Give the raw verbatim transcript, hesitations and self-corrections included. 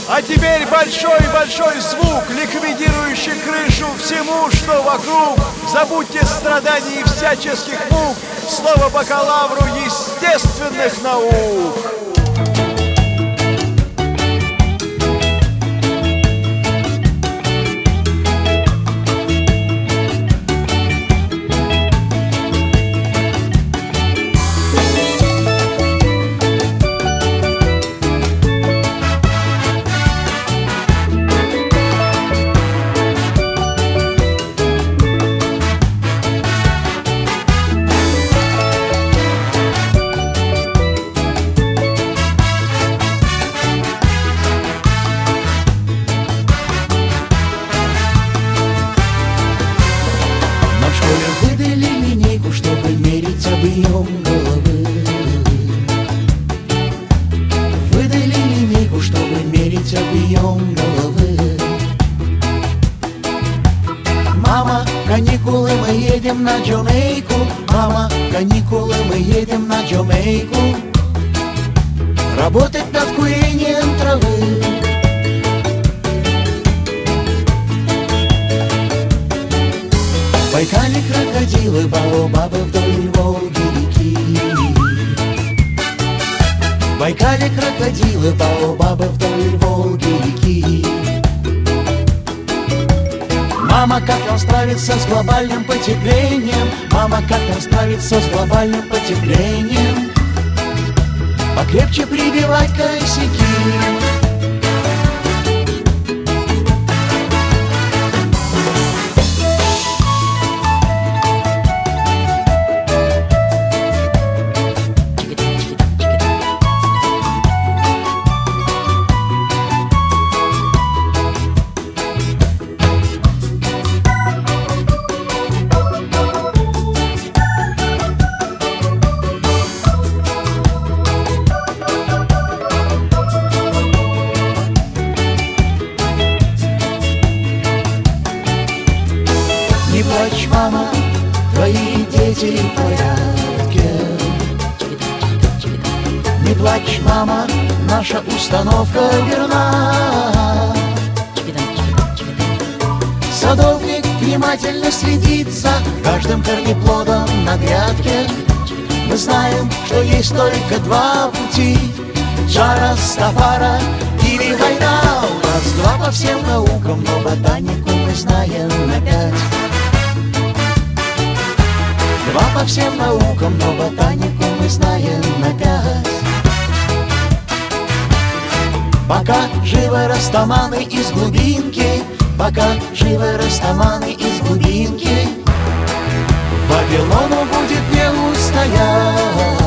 А теперь большой-большой звук, ликвидирующий крышу всему, что вокруг. Забудьте страданий и всяческих мук. Слово бакалавру естественных наук. Объем головы. Выдали линейку, чтобы мерить объем головы. Мама, каникулы, мы едем на Джамайку. Мама, каникулы, мы едем на Джамайку. Работать над курением травы. В Байкале крокодилы, баобабы вдоль Волги реки. В Байкале крокодилы, баобабы вдоль Волги реки. Мама, как нам справиться с глобальным потеплением? Мама, как нам справиться с глобальным потеплением? Покрепче прибивать косяки. Не плачь, мама, твои дети в порядке. Не плачь, мама, наша установка верна. Садовник внимательно следит за каждым корнеплодом на грядке. Мы знаем, что есть только два пути: Джа Растафари или война. У нас два по всем наукам, но ботанику мы знаем на пять. Два по всем наукам, но ботанику мы знаем на пять. Пока живы растаманы из глубинки, пока живы растаманы из глубинки, Вавилону будет не устоять.